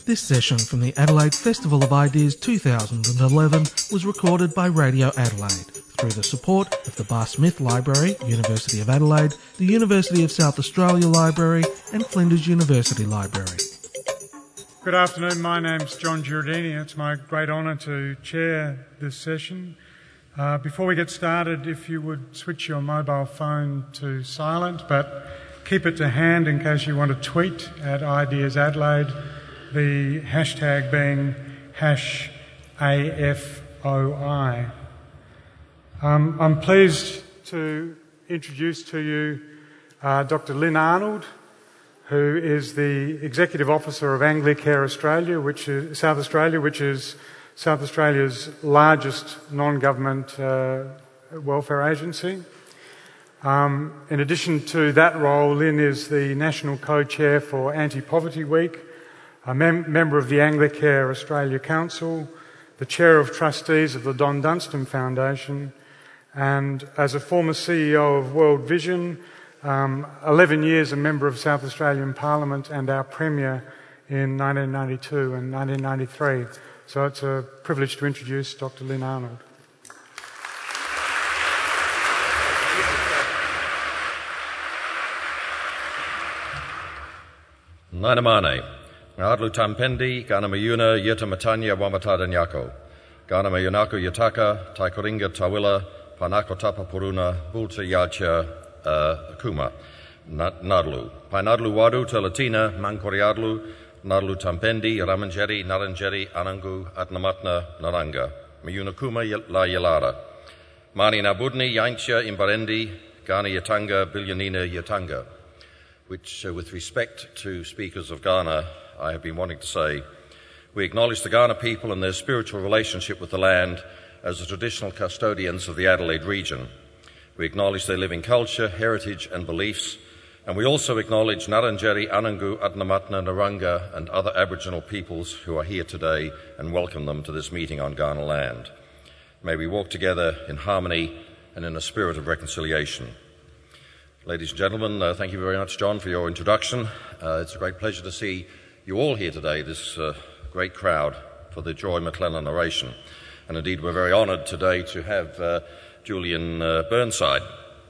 This session from the Adelaide Festival of Ideas 2011 was recorded by Radio Adelaide through the support of the Bar Smith Library, University of Adelaide, the University of South Australia Library and Flinders University Library. Good afternoon, my name's John Giordini. It's my great honour to chair this session. Before we get started, if you would switch your mobile phone to silent, but keep it to hand in case you want to tweet at Ideas Adelaide, the hashtag being #AFOI. I'm pleased to introduce to you Dr. Lynn Arnold, who is the Executive Officer of Anglicare Australia, South Australia, which is South Australia's largest non-government welfare agency. In addition to that role, Lynn is the National Co-Chair for Anti-Poverty Week, a member of the Anglicare Australia Council, the Chair of Trustees of the Don Dunstan Foundation, and as a former CEO of World Vision, 11 years a member of South Australian Parliament and our Premier in 1992 and 1993. So it's a privilege to introduce Dr. Lynn Arnold. Nainamane, Ngadlu Tampendi, Ganamayuna, Yetamatanya, Wamatadanyako, Ganamayunako Yataka, Taikoringa Tawila, Panakotapa Puruna, Bulta Yacha, Kuma, Nadlu, Painadlu Wadu, Telatina, Mankoriadlu, Nadlu Tampendi, Ramanjeri, Naranjeri, Anangu, Atnamatna, Naranga, Mayunakuma La Yalara, Mani Nabudni, Yancha, Imbarendi, Ghana Yatanga, Bilyanina Yatanga, which, with respect to speakers of Ghana, I have been wanting to say, we acknowledge the Ghana people and their spiritual relationship with the land as the traditional custodians of the Adelaide region. We acknowledge their living culture, heritage and beliefs, and we also acknowledge Naranjeri, Anangu, Adnamatna, Naranga and other Aboriginal peoples who are here today and welcome them to this meeting on Ghana land. May we walk together in harmony and in a spirit of reconciliation. Ladies and gentlemen, thank you very much, John, for your introduction. It's a great pleasure to see you all here today, this great crowd, for the Joy McClellan oration. And indeed, we're very honoured today to have Julian Burnside,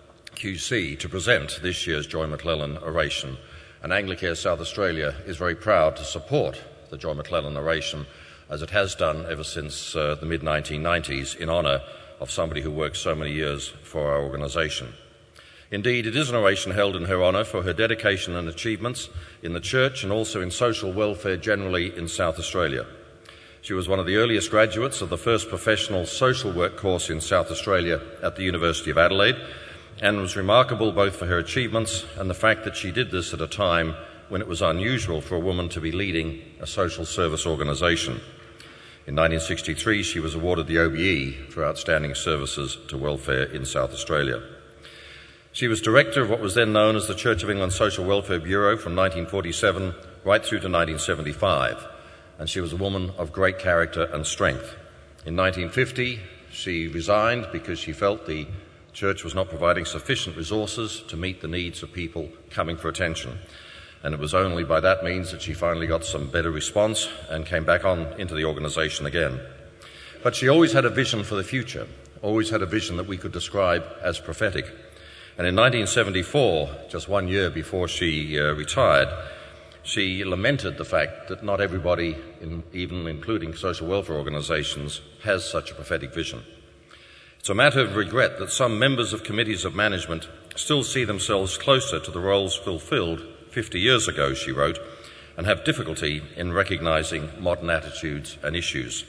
QC, to present this year's Joy McClellan oration. And Anglicare South Australia is very proud to support the Joy McClellan oration, as it has done ever since the mid-1990s, in honour of somebody who worked so many years for our organisation. Indeed, it is an oration held in her honour for her dedication and achievements in the church and also in social welfare generally in South Australia. She was one of the earliest graduates of the first professional social work course in South Australia at the University of Adelaide, and was remarkable both for her achievements and the fact that she did this at a time when it was unusual for a woman to be leading a social service organisation. In 1963, she was awarded the OBE for outstanding services to welfare in South Australia. She was director of what was then known as the Church of England Social Welfare Bureau from 1947 right through to 1975, and she was a woman of great character and strength. In 1950, she resigned because she felt the church was not providing sufficient resources to meet the needs of people coming for attention, and it was only by that means that she finally got some better response and came back on into the organisation again. But she always had a vision for the future, always had a vision that we could describe as prophetic. And in 1974, just 1 year before she retired, she lamented the fact that not everybody, even including social welfare organisations, has such a prophetic vision. It's a matter of regret that some members of committees of management still see themselves closer to the roles fulfilled 50 years ago, she wrote, and have difficulty in recognising modern attitudes and issues.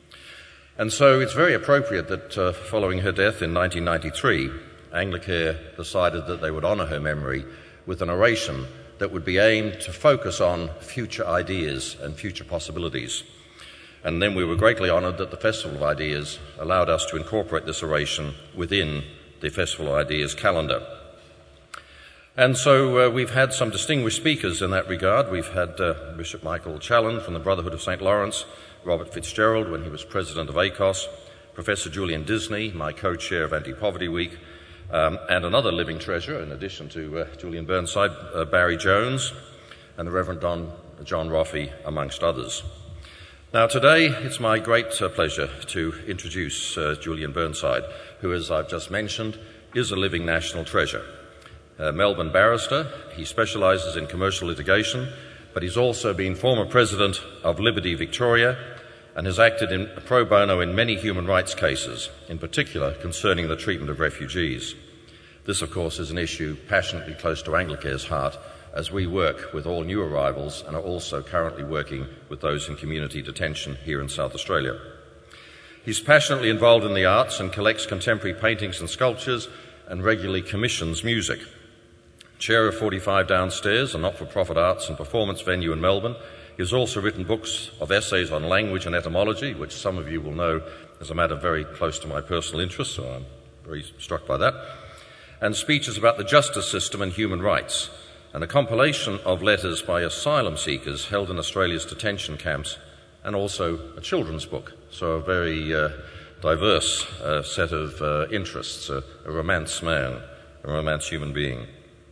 And so it's very appropriate that following her death in 1993, Anglicare decided that they would honour her memory with an oration that would be aimed to focus on future ideas and future possibilities. And then we were greatly honoured that the Festival of Ideas allowed us to incorporate this oration within the Festival of Ideas calendar. And so we've had some distinguished speakers in that regard. We've had Bishop Michael Challen from the Brotherhood of St. Lawrence, Robert Fitzgerald when he was president of ACOS, Professor Julian Disney, my co-chair of Anti-Poverty Week, and another living treasure, in addition to Julian Burnside, Barry Jones, and the Reverend Don John Roffey, amongst others. Now today it's my great pleasure to introduce Julian Burnside, who, as I've just mentioned, is a living national treasure. Melbourne barrister, he specialises in commercial litigation, but he's also been former president of Liberty Victoria and has acted in pro bono in many human rights cases, in particular concerning the treatment of refugees. This, of course, is an issue passionately close to Anglicare's heart, as we work with all new arrivals and are also currently working with those in community detention here in South Australia. He's passionately involved in the arts and collects contemporary paintings and sculptures and regularly commissions music. Chair of 45 Downstairs, a not-for-profit arts and performance venue in Melbourne, he has also written books of essays on language and etymology, which some of you will know is a matter very close to my personal interest, so I'm very struck by that, and speeches about the justice system and human rights, and a compilation of letters by asylum seekers held in Australia's detention camps, and also a children's book, so a very diverse set of interests, a romance man, a romance human being.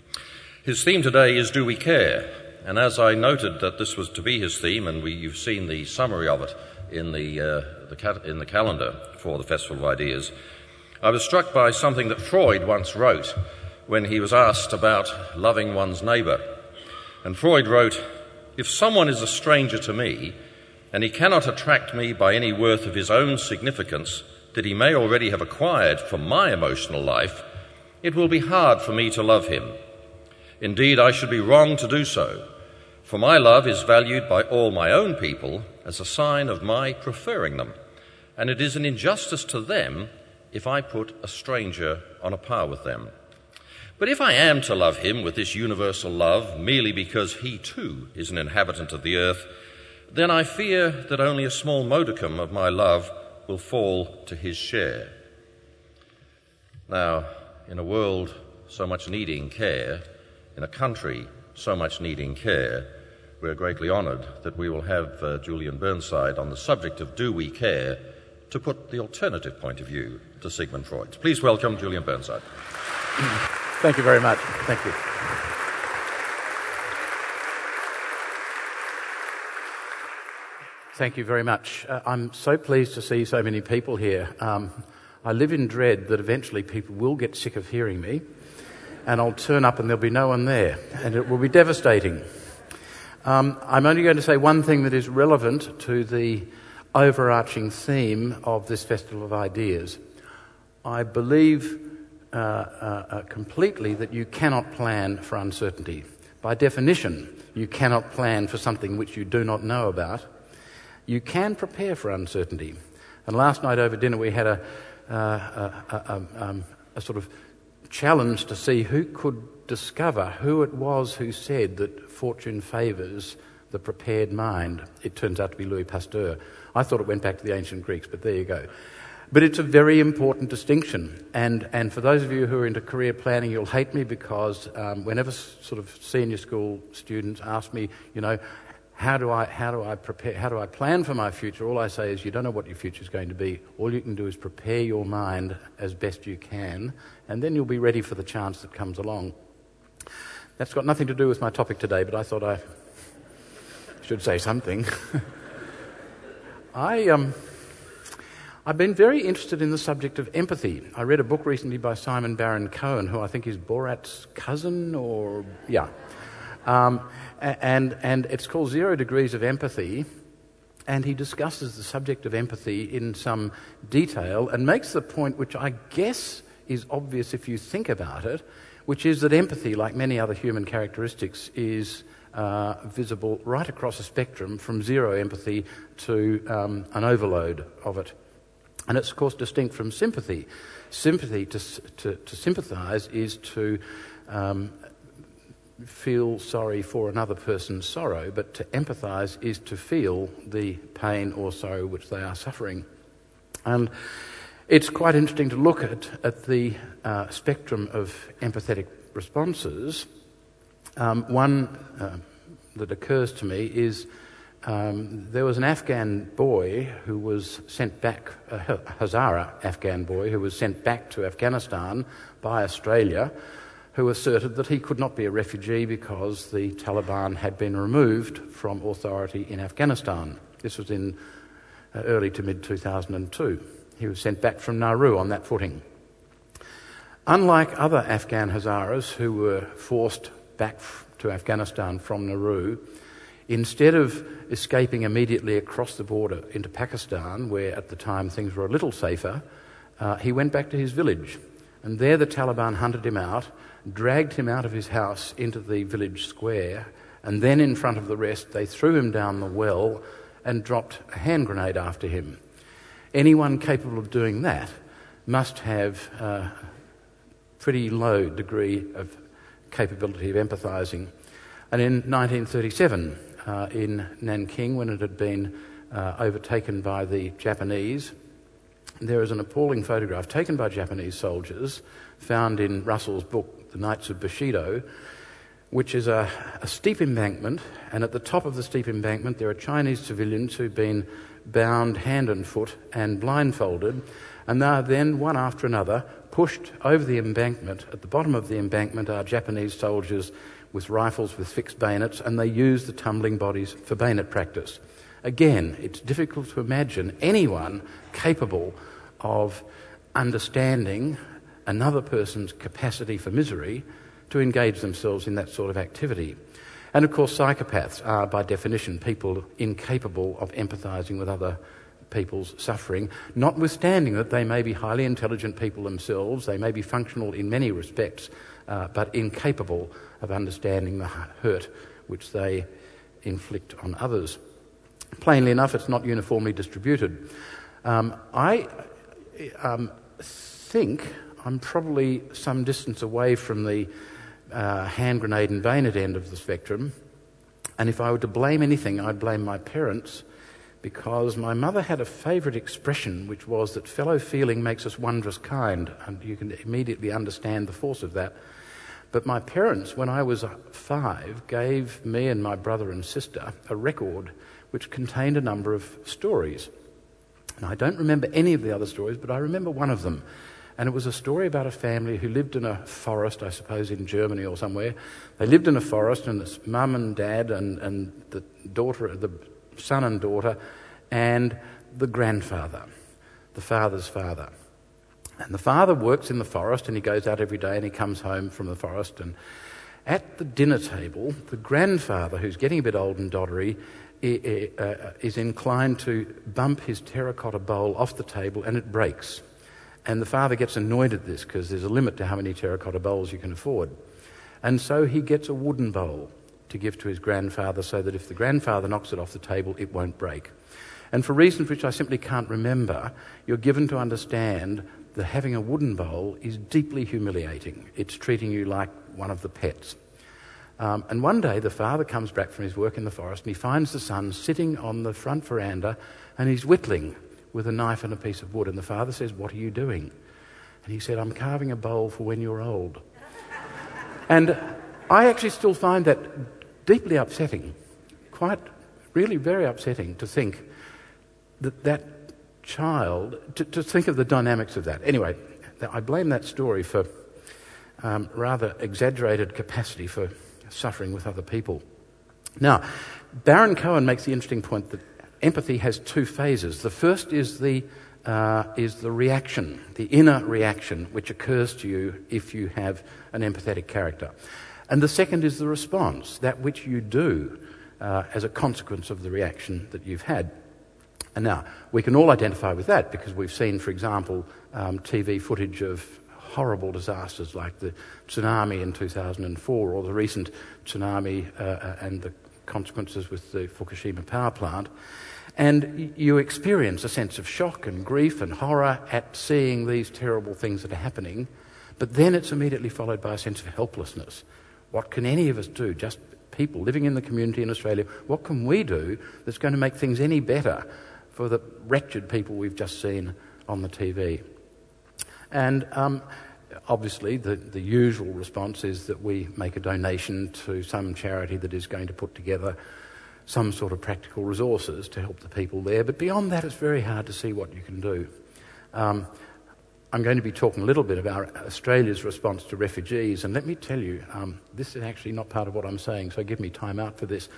His theme today is Do We Care? And as I noted that this was to be his theme, and you've seen the summary of it in the calendar for the Festival of Ideas, I was struck by something that Freud once wrote when he was asked about loving one's neighbour. And Freud wrote, "If someone is a stranger to me, and he cannot attract me by any worth of his own significance that he may already have acquired from my emotional life, it will be hard for me to love him. Indeed, I should be wrong to do so, for my love is valued by all my own people as a sign of my preferring them, and it is an injustice to them if I put a stranger on a par with them. But if I am to love him with this universal love merely because he too is an inhabitant of the earth, then I fear that only a small modicum of my love will fall to his share." Now, in a world so much needing care, in a country so much needing care, we're greatly honoured that we will have Julian Burnside on the subject of Do We Care to put the alternative point of view to Sigmund Freud. Please welcome Julian Burnside. Thank you very much. Thank you. Thank you very much. I'm so pleased to see so many people here. I live in dread that eventually people will get sick of hearing me, and I'll turn up and there'll be no one there, and it will be devastating. I'm only going to say one thing that is relevant to the overarching theme of this Festival of Ideas. I believe completely that you cannot plan for uncertainty. By definition, you cannot plan for something which you do not know about. You can prepare for uncertainty. And last night over dinner we had a sort of challenge to see who could discover who it was who said that fortune favours the prepared mind. It turns out to be Louis Pasteur. I thought it went back to the ancient Greeks, but there you go. But it's a very important distinction. And for those of you who are into career planning, you'll hate me because whenever sort of senior school students ask me, how do I prepare? How do I plan for my future? All I say is, you don't know what your future is going to be. All you can do is prepare your mind as best you can, and then you'll be ready for the chance that comes along. That's got nothing to do with my topic today, but I thought I should say something. I've been very interested in the subject of empathy. I read a book recently by Simon Baron-Cohen, who I think is Borat's cousin, and it's called 0 Degrees of Empathy, and he discusses the subject of empathy in some detail and makes the point, which I guess is obvious if you think about it, which is that empathy, like many other human characteristics, is visible right across a spectrum from zero empathy to an overload of it. And it's, of course, distinct from sympathy. Sympathy, to sympathise, is to feel sorry for another person's sorrow, but to empathise is to feel the pain or sorrow which they are suffering. And it's quite interesting to look at the spectrum of empathetic responses. One that occurs to me is there was an Afghan boy who was sent back, a Hazara Afghan boy who was sent back to Afghanistan by Australia who asserted that he could not be a refugee because the Taliban had been removed from authority in Afghanistan. This was in early to mid-2002. He was sent back from Nauru on that footing. Unlike other Afghan Hazaras who were forced back to Afghanistan from Nauru, instead of escaping immediately across the border into Pakistan, where at the time things were a little safer, he went back to his village. And there the Taliban hunted him out, dragged him out of his house into the village square, and then in front of the rest they threw him down the well and dropped a hand grenade after him. Anyone capable of doing that must have a pretty low degree of capability of empathising. And in 1937, in Nanking, when it had been overtaken by the Japanese, there is an appalling photograph taken by Japanese soldiers found in Russell's book, The Knights of Bushido, which is a steep embankment, and at the top of the steep embankment there are Chinese civilians who've been bound hand and foot and blindfolded, and they are then, one after another, pushed over the embankment. At the bottom of the embankment are Japanese soldiers with rifles with fixed bayonets, and they use the tumbling bodies for bayonet practice. Again, it's difficult to imagine anyone capable of understanding another person's capacity for misery to engage themselves in that sort of activity. And of course, psychopaths are, by definition, people incapable of empathising with other people's suffering, notwithstanding that they may be highly intelligent people themselves, they may be functional in many respects, but incapable of understanding the hurt which they inflict on others. Plainly enough, it's not uniformly distributed. I think I'm probably some distance away from the hand grenade and bayonet end of the spectrum, and if I were to blame anything, I'd blame my parents, because my mother had a favourite expression, which was that fellow feeling makes us wondrous kind, and you can immediately understand the force of that. But my parents, when I was 5, gave me and my brother and sister a record which contained a number of stories. And I don't remember any of the other stories, but I remember one of them. And it was a story about a family who lived in a forest, I suppose in Germany or somewhere. They lived in a forest, and it's mum and dad and the daughter, the son and daughter, and the grandfather, the father's father. And the father works in the forest, and he goes out every day and he comes home from the forest. And at the dinner table, the grandfather, who's getting a bit old and doddery, is inclined to bump his terracotta bowl off the table, and it breaks. And the father gets annoyed at this because there's a limit to how many terracotta bowls you can afford. And so he gets a wooden bowl to give to his grandfather so that if the grandfather knocks it off the table, it won't break. And for reasons which I simply can't remember, you're given to understand that having a wooden bowl is deeply humiliating. It's treating you like one of the pets. And one day the father comes back from his work in the forest and he finds the son sitting on the front veranda and he's whittling with a knife and a piece of wood. And the father says, "What are you doing?" And he said, "I'm carving a bowl for when you're old." And I actually still find that deeply upsetting, quite really very upsetting to think that child, to think of the dynamics of that. Anyway, I blame that story for rather exaggerated capacity for suffering with other people. Now, Baron Cohen makes the interesting point that empathy has 2 phases. The first is the reaction, the inner reaction, which occurs to you if you have an empathetic character. And the second is the response, that which you do as a consequence of the reaction that you've had. And now, we can all identify with that because we've seen, for example, TV footage of horrible disasters like the tsunami in 2004 or the recent tsunami and the consequences with the Fukushima power plant. And you experience a sense of shock and grief and horror at seeing these terrible things that are happening, but then it's immediately followed by a sense of helplessness. What can any of us do, just people living in the community in Australia, what can we do that's going to make things any better for the wretched people we've just seen on the TV? And obviously the usual response is that we make a donation to some charity that is going to put together some sort of practical resources to help the people there. But beyond that, it's very hard to see what you can do. I'm going to be talking a little bit about Australia's response to refugees, and let me tell you, this is actually not part of what I'm saying, so give me time out for this.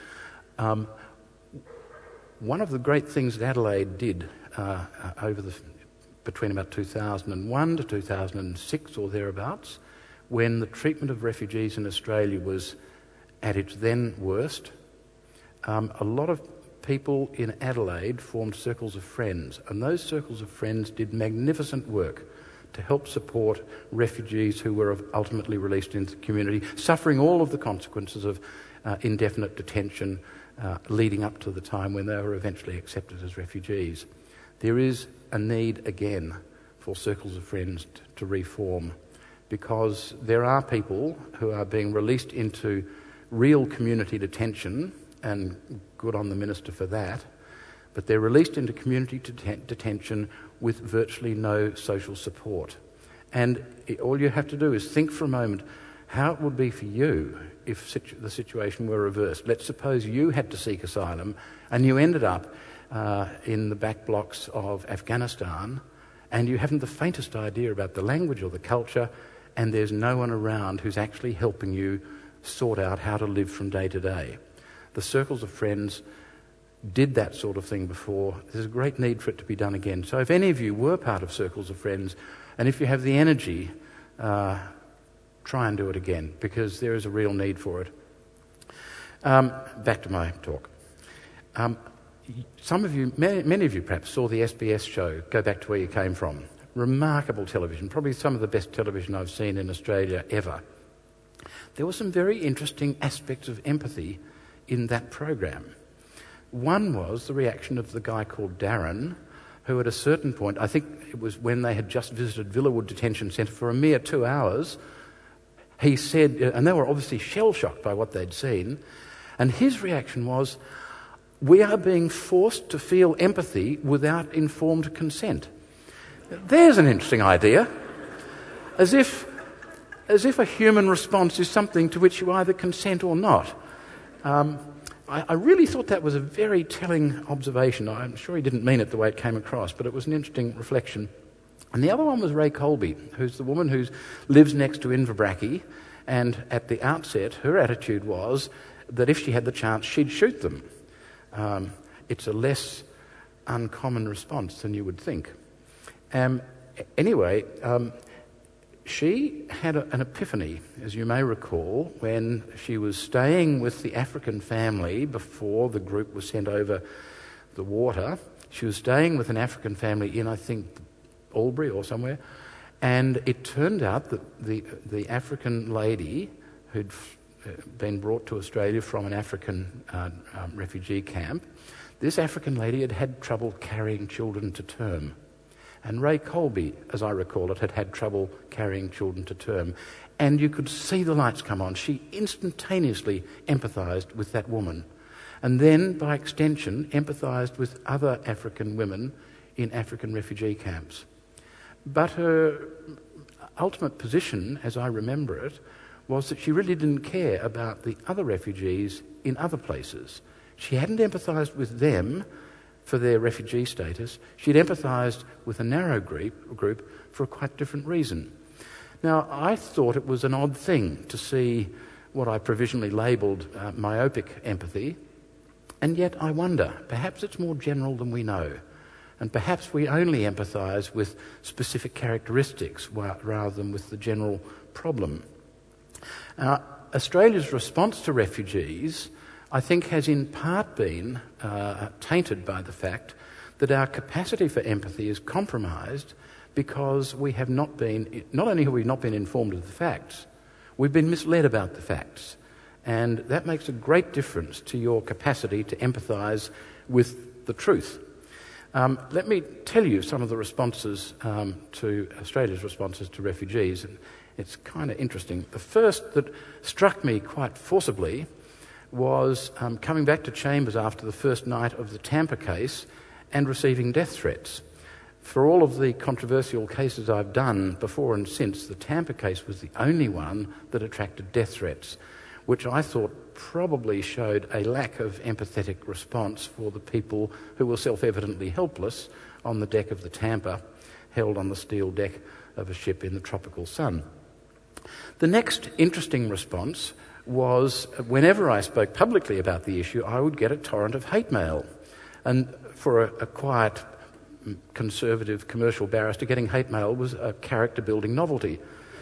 One of the great things that Adelaide did between about 2001 to 2006 or thereabouts, when the treatment of refugees in Australia was at its then worst, a lot of people in Adelaide formed circles of friends, and those circles of friends did magnificent work to help support refugees who were ultimately released into the community, suffering all of the consequences of indefinite detention leading up to the time when they were eventually accepted as refugees. There is a need again for circles of friends to reform, because there are people who are being released into real community detention, and good on the Minister for that, but they're released into community detention with virtually no social support. And all you have to do is think for a moment how it would be for you if the situation were reversed. Let's suppose you had to seek asylum and you ended up in the back blocks of Afghanistan, and you haven't the faintest idea about the language or the culture, and there's no one around who's actually helping you sort out how to live from day to day. The circles of friends did that sort of thing before. There's a great need for it to be done again. So if any of you were part of circles of friends, and if you have the energy, try and do it again, because there is a real need for it. Back to my talk. Some of you, many of you perhaps, saw the SBS show, Go Back to Where You Came From. Remarkable television, probably some of the best television I've seen in Australia ever. There were some very interesting aspects of empathy in that program. One was the reaction of the guy called Darren, who at a certain point, I think it was when they had just visited Villawood Detention Centre for a mere 2 hours, he said, and they were obviously shell-shocked by what they'd seen, and his reaction was, "We are being forced to feel empathy without informed consent." There's an interesting idea. As if a human response is something to which you either consent or not. I really thought that was a very telling observation. I'm sure he didn't mean it the way it came across, but it was an interesting reflection. And the other one was Ray Colby, who's the woman who lives next to Inverbrackie, and at the outset her attitude was that if she had the chance she'd shoot them. It's a less uncommon response than you would think. Anyway, she had an epiphany, as you may recall, when she was staying with the African family before the group was sent over the water. She was staying with an African family in, I think, Albury or somewhere, and it turned out that the African lady who'd been brought to Australia from an African refugee camp, this African lady had had trouble carrying children to term. And Ray Colby, as I recall it, had had trouble carrying children to term. And you could see the lights come on. She instantaneously empathised with that woman. And then, by extension, empathised with other African women in African refugee camps. But her ultimate position, as I remember it, was that she really didn't care about the other refugees in other places. She hadn't empathised with them for their refugee status. She'd empathised with a narrow group for a quite different reason. Now, I thought it was an odd thing to see what I provisionally labelled myopic empathy, and yet I wonder, perhaps it's more general than we know, and perhaps we only empathise with specific characteristics rather than with the general problem. Australia's response to refugees, I think, has in part been tainted by the fact that our capacity for empathy is compromised because we have not only have we not been informed of the facts, we've been misled about the facts. And that makes a great difference to your capacity to empathise with the truth. Let me tell you some of the responses to Australia's responses to refugees, and it's kind of interesting. The first that struck me quite forcibly was coming back to Chambers after the first night of the Tampa case and receiving death threats. For all of the controversial cases I've done before and since, the Tampa case was the only one that attracted death threats, which I thought probably showed a lack of empathetic response for the people who were self-evidently helpless on the deck of the Tampa. held on the steel deck of a ship in the tropical sun. The next interesting response was whenever I spoke publicly about the issue, I would get a torrent of hate mail. And for a quiet, conservative commercial barrister, getting hate mail was a character-building novelty.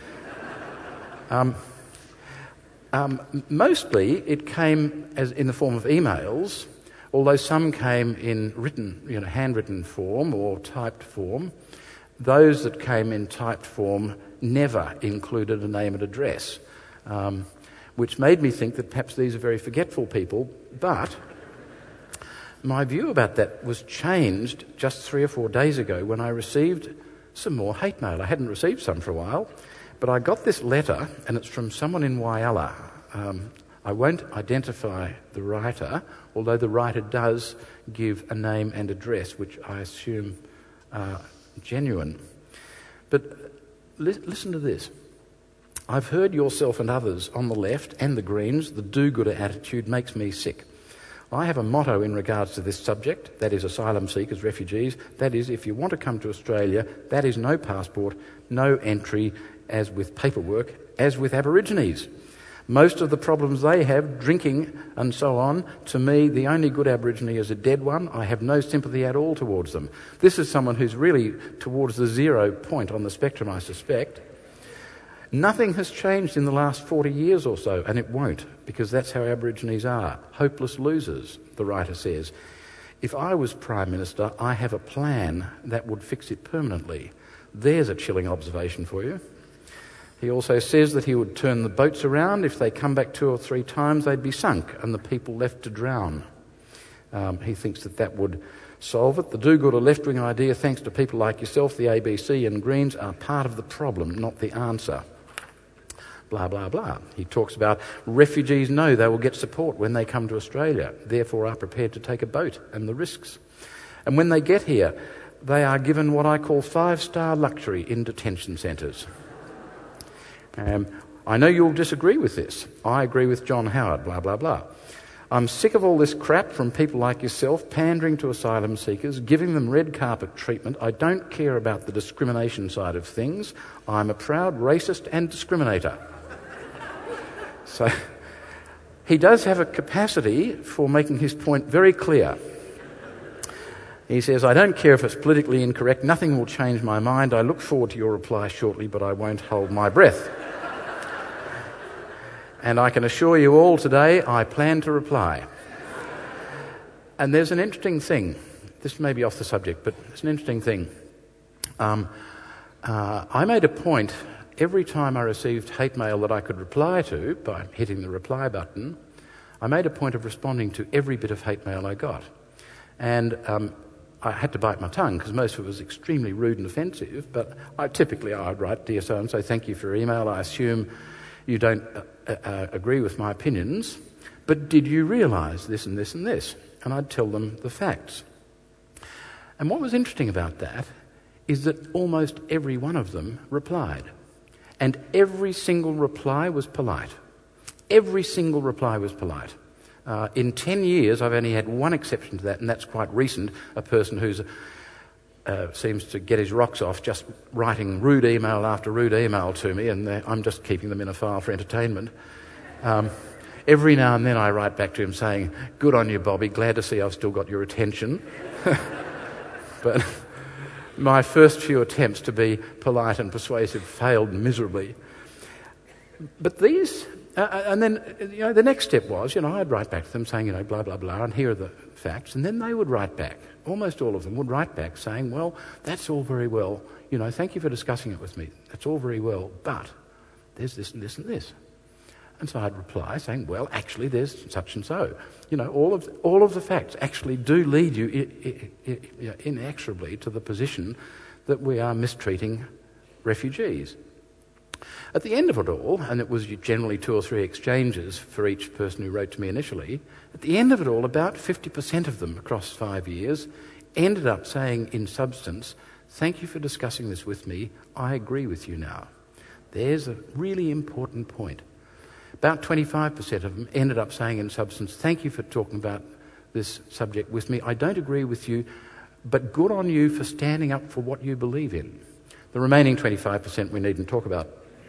Mostly it came as in the form of emails, although some came in written, handwritten form or typed form. Those that came in typed form never included a name and address, which made me think that perhaps these are very forgetful people. But my view about that was changed just 3 or 4 days ago when I received some more hate mail. I hadn't received some for a while, but I got this letter, and it's from someone in Whyalla. I won't identify the writer, although the writer does give a name and address, which I assume are genuine. But listen to this. I've heard yourself and others on the left and the Greens, the do-gooder attitude makes me sick. I have a motto in regards to this subject, that is asylum seekers, refugees. That is, if you want to come to Australia, that is no passport, no entry, as with paperwork, as with Aborigines. Most of the problems they have, drinking and so on, to me, the only good Aborigine is a dead one. I have no sympathy at all towards them. This is someone who's really towards the 0 point on the spectrum, I suspect. Nothing has changed in the last 40 years or so, and it won't, because that's how Aborigines are. Hopeless losers, the writer says. If I was Prime Minister, I have a plan that would fix it permanently. There's a chilling observation for you. He also says that he would turn the boats around. If they come back 2 or 3 times, they'd be sunk and the people left to drown. He thinks that would solve it. The do-gooder left-wing idea, thanks to people like yourself, the ABC and Greens, are part of the problem, not the answer. Blah, blah, blah. He talks about refugees know they will get support when they come to Australia, therefore are prepared to take a boat and the risks. And when they get here, they are given what I call 5-star luxury in detention centres. I know you'll disagree with this. I agree with John Howard, blah, blah, blah. I'm sick of all this crap from people like yourself, pandering to asylum seekers, giving them red carpet treatment. I don't care about the discrimination side of things. I'm a proud racist and discriminator. So he does have a capacity for making his point very clear. He says, I don't care if it's politically incorrect. Nothing will change my mind. I look forward to your reply shortly, but I won't hold my breath. And I can assure you all today, I plan to reply. And there's an interesting thing. This may be off the subject, but it's an interesting thing. I made a point every time I received hate mail that I could reply to by hitting the reply button. I made a point of responding to every bit of hate mail I got. And I had to bite my tongue because most of it was extremely rude and offensive, but I'd write, dear so-and-so, thank you for your email. I assume you don't agree with my opinions, but did you realise this and this and this? And I'd tell them the facts. And what was interesting about that is that almost every one of them replied. And every single reply was polite. Every single reply was polite. In 10 years, I've only had one exception to that, and that's quite recent, a person who seems to get his rocks off just writing rude email after rude email to me, and I'm just keeping them in a file for entertainment. Every now and then I write back to him saying, good on you, Bobby, glad to see I've still got your attention. But my first few attempts to be polite and persuasive failed miserably. But these... and then, the next step was, I'd write back to them saying, blah, blah, blah, and here are the facts. And then they would write back. Almost all of them would write back saying, well, that's all very well. Thank you for discussing it with me. That's all very well, but there's this and this and this. And so I'd reply saying, well, actually, there's such and so. All of the facts actually do lead you inexorably to the position that we are mistreating refugees. At the end of it all, and it was generally 2 or 3 exchanges for each person who wrote to me initially, at the end of it all, about 50% of them across 5 years ended up saying in substance, thank you for discussing this with me, I agree with you now. There's a really important point. About 25% of them ended up saying in substance, thank you for talking about this subject with me, I don't agree with you, but good on you for standing up for what you believe in. The remaining 25% we needn't talk about.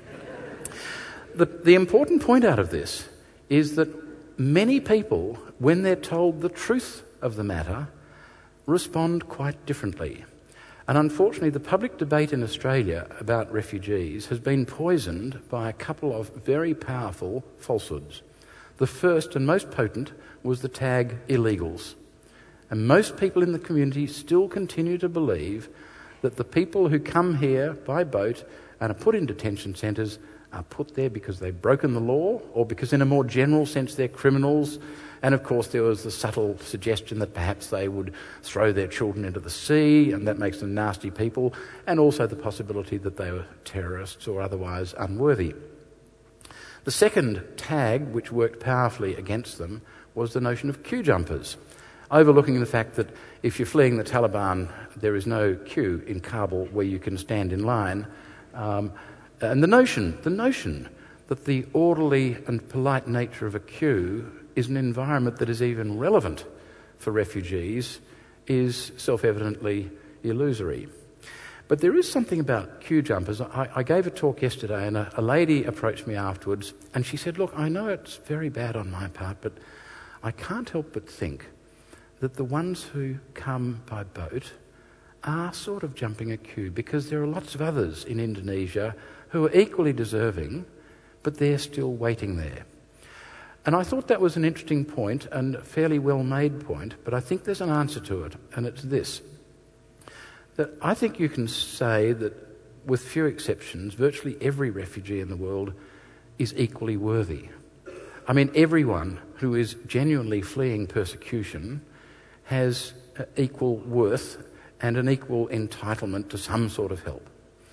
The important point out of this is that many people, when they're told the truth of the matter, respond quite differently. And unfortunately, the public debate in Australia about refugees has been poisoned by a couple of very powerful falsehoods. The first and most potent was the tag illegals. And most people in the community still continue to believe that the people who come here by boat and are put in detention centres are put there because they've broken the law or because in a more general sense they're criminals. And of course there was the subtle suggestion that perhaps they would throw their children into the sea and that makes them nasty people, and also the possibility that they were terrorists or otherwise unworthy. The second tag which worked powerfully against them was the notion of queue jumpers, overlooking the fact that if you're fleeing the Taliban, there is no queue in Kabul where you can stand in line. And the notion that the orderly and polite nature of a queue is an environment that is even relevant for refugees is self-evidently illusory. But there is something about queue jumpers. I gave a talk yesterday and a lady approached me afterwards and she said, look, I know it's very bad on my part, but I can't help but think that the ones who come by boat are sort of jumping a queue because there are lots of others in Indonesia who are equally deserving, but they're still waiting there. And I thought that was an interesting point and a fairly well-made point, but I think there's an answer to it, and it's this. That I think you can say that, with few exceptions, virtually every refugee in the world is equally worthy. I mean, everyone who is genuinely fleeing persecution has equal worth and an equal entitlement to some sort of help.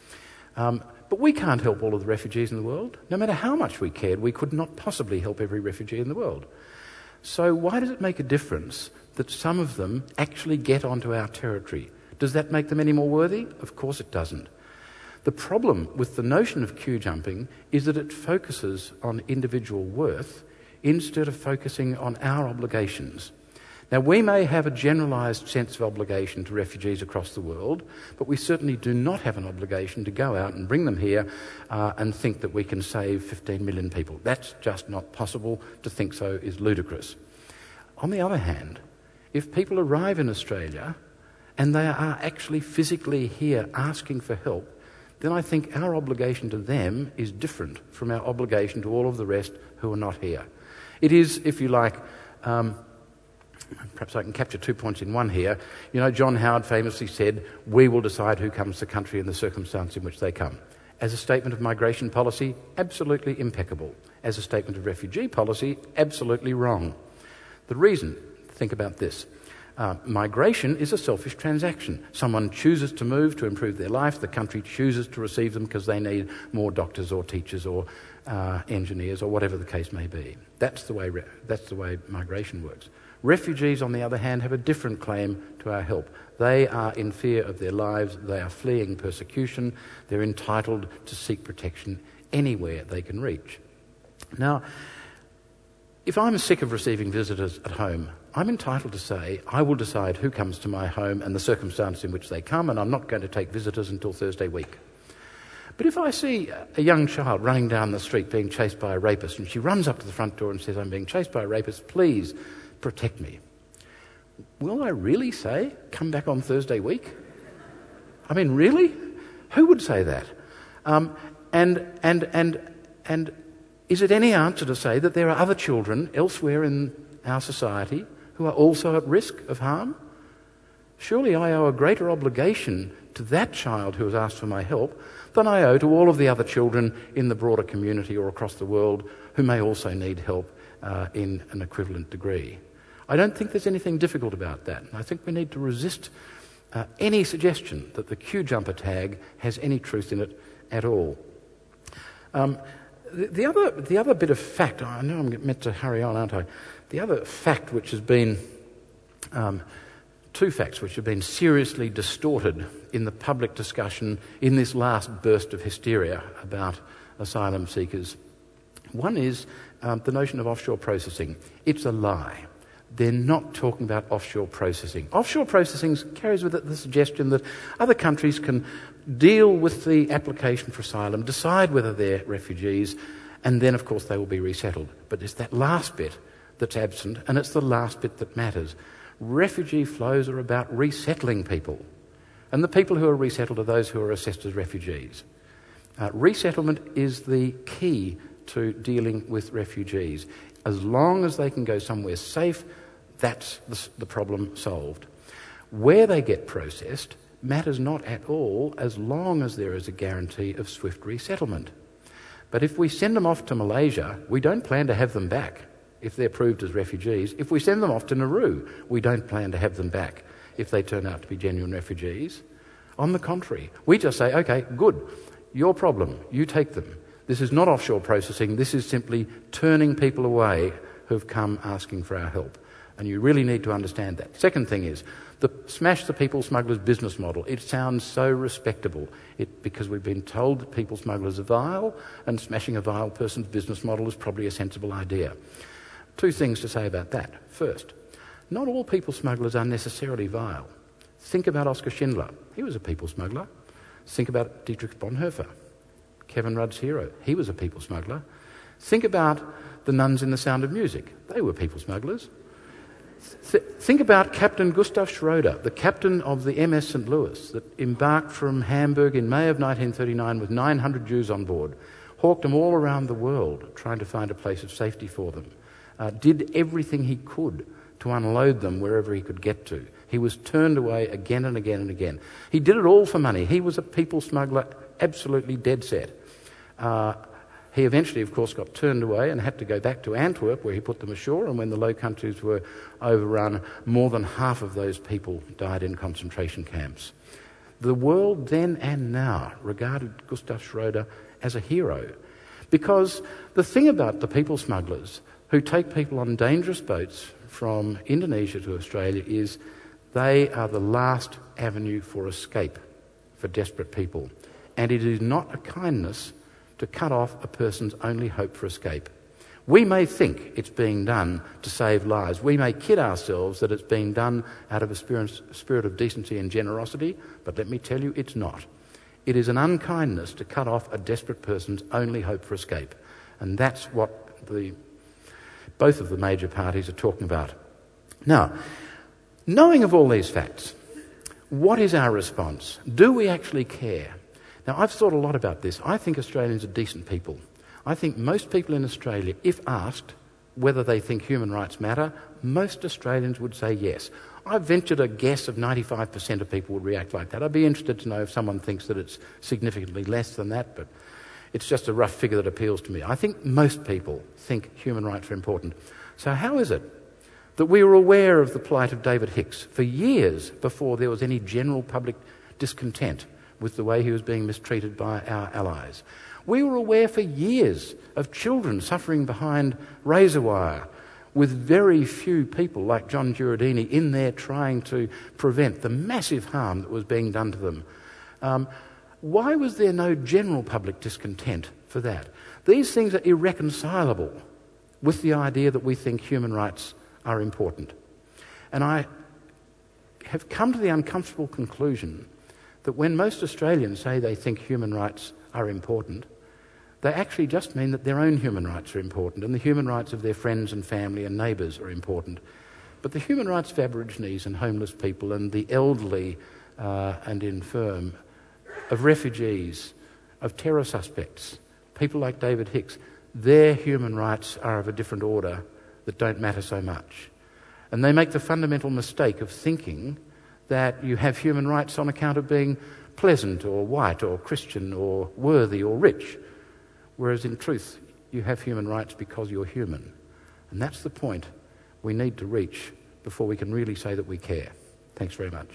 But we can't help all of the refugees in the world. No matter how much we cared, we could not possibly help every refugee in the world. So why does it make a difference that some of them actually get onto our territory? Does that make them any more worthy? Of course it doesn't. The problem with the notion of queue jumping is that it focuses on individual worth instead of focusing on our obligations. Now, we may have a generalised sense of obligation to refugees across the world, but we certainly do not have an obligation to go out and bring them here and think that we can save 15 million people. That's just not possible. To think so is ludicrous. On the other hand, if people arrive in Australia and they are actually physically here asking for help, then I think our obligation to them is different from our obligation to all of the rest who are not here. It is, if you like, perhaps I can capture 2 points in one here. You know, John Howard famously said, we will decide who comes to the country in the circumstance in which they come. As a statement of migration policy, absolutely impeccable. As a statement of refugee policy, absolutely wrong. The reason, think about this. Migration is a selfish transaction. Someone chooses to move to improve their life. The country chooses to receive them because they need more doctors or teachers or engineers or whatever the case may be. That's the way migration works. Refugees, on the other hand, have a different claim to our help. They are in fear of their lives. They are fleeing persecution. They're entitled to seek protection anywhere they can reach. Now, if I'm sick of receiving visitors at home, I'm entitled to say, I will decide who comes to my home and the circumstance in which they come, and I'm not going to take visitors until Thursday week. But if I see a young child running down the street being chased by a rapist, and she runs up to the front door and says, I'm being chased by a rapist, please protect me. Will I really say, come back on Thursday week? I mean, really? Who would say that? And is it any answer to say that there are other children elsewhere in our society who are also at risk of harm? Surely I owe a greater obligation to that child who has asked for my help than I owe to all of the other children in the broader community or across the world who may also need help in an equivalent degree. I don't think there's anything difficult about that. I think we need to resist any suggestion that the queue jumper tag has any truth in it at all. The other bit of fact, I know I'm meant to hurry on, aren't I? The other fact which has been, two facts which have been seriously distorted in the public discussion in this last burst of hysteria about asylum seekers. One is the notion of offshore processing. It's a lie. They're not talking about offshore processing. Offshore processing carries with it the suggestion that other countries can deal with the application for asylum, decide whether they're refugees, and then, of course, they will be resettled. But it's that last bit that's absent, and it's the last bit that matters. Refugee flows are about resettling people, and the people who are resettled are those who are assessed as refugees. Resettlement is the key to dealing with refugees. As long as they can go somewhere safe, that's the problem solved. Where they get processed matters not at all, as long as there is a guarantee of swift resettlement. But if we send them off to Malaysia, we don't plan to have them back if they're proved as refugees. If we send them off to Nauru, we don't plan to have them back if they turn out to be genuine refugees. On the contrary, we just say, OK, good, your problem, you take them. This is not offshore processing, this is simply turning people away who've come asking for our help. And you really need to understand that. Second thing is, smash the people smugglers business model. It sounds so respectable because we've been told that people smugglers are vile, and smashing a vile person's business model is probably a sensible idea. Two things to say about that. First, not all people smugglers are necessarily vile. Think about Oskar Schindler. He was a people smuggler. Think about Dietrich Bonhoeffer, Kevin Rudd's hero. He was a people smuggler. Think about the nuns in The Sound of Music. They were people smugglers. Think about Captain Gustav Schroeder, the captain of the MS St. Louis that embarked from Hamburg in May of 1939 with 900 Jews on board, hawked them all around the world trying to find a place of safety for them, did everything he could to unload them wherever he could get to. He was turned away again and again and again. He did it all for money. He was a people smuggler, absolutely dead set. He eventually, of course, got turned away and had to go back to Antwerp, where he put them ashore, and when the Low Countries were overrun, more than half of those people died in concentration camps. The world then and now regarded Gustav Schroeder as a hero, because the thing about the people smugglers who take people on dangerous boats from Indonesia to Australia is they are the last avenue for escape for desperate people. And it is not a kindness to cut off a person's only hope for escape. We may think it's being done to save lives. We may kid ourselves that it's being done out of a spirit of decency and generosity, but let me tell you, it's not. It is an unkindness to cut off a desperate person's only hope for escape. And that's what both of the major parties are talking about. Now, knowing of all these facts, what is our response? Do we actually care? Now, I've thought a lot about this. I think Australians are decent people. I think most people in Australia, if asked whether they think human rights matter, most Australians would say yes. I've ventured a guess of 95% of people would react like that. I'd be interested to know if someone thinks that it's significantly less than that, but it's just a rough figure that appeals to me. I think most people think human rights are important. So how is it that we were aware of the plight of David Hicks for years before there was any general public discontent with the way he was being mistreated by our allies? We were aware for years of children suffering behind razor wire, with very few people like John Giuradini in there trying to prevent the massive harm that was being done to them. Why was there no general public discontent for that? These things are irreconcilable with the idea that we think human rights are important. And I have come to the uncomfortable conclusion that when most Australians say they think human rights are important, they actually just mean that their own human rights are important and the human rights of their friends and family and neighbours are important. But the human rights of Aborigines and homeless people and the elderly and infirm, of refugees, of terror suspects, people like David Hicks, their human rights are of a different order that don't matter so much. And they make the fundamental mistake of thinking that you have human rights on account of being pleasant or white or Christian or worthy or rich, whereas in truth you have human rights because you're human. And that's the point we need to reach before we can really say that we care. Thanks very much.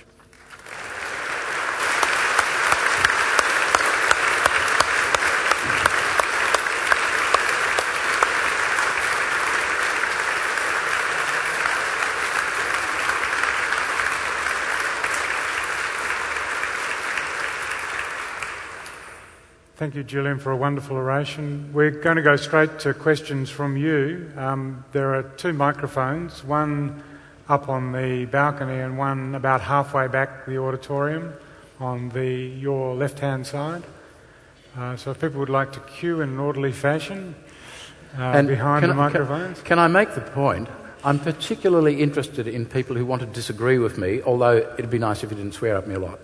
Thank you, Julian, for a wonderful oration. We're going to go straight to questions from you. There are 2 microphones, one up on the balcony and one about halfway back the auditorium on your left-hand side. So if people would like to queue in an orderly fashion behind the microphones. Can I make the point? I'm particularly interested in people who want to disagree with me, although it'd be nice if you didn't swear at me a lot.